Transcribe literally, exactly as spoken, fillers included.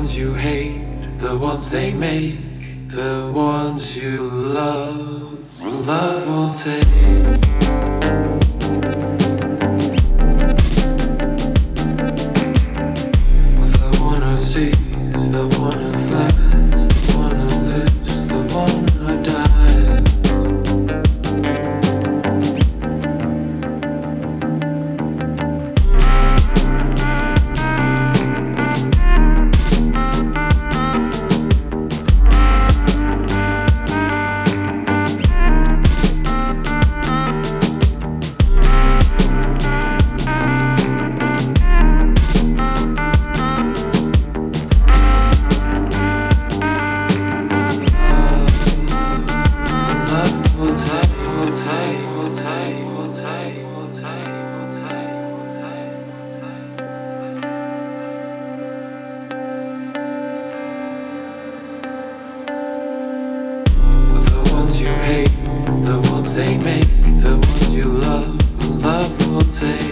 ones you hate, the ones they make, the ones you love, love will take. The one who sees, the one who flies, the one who lives, the one who dies. The ones they make, the ones you love, love will take.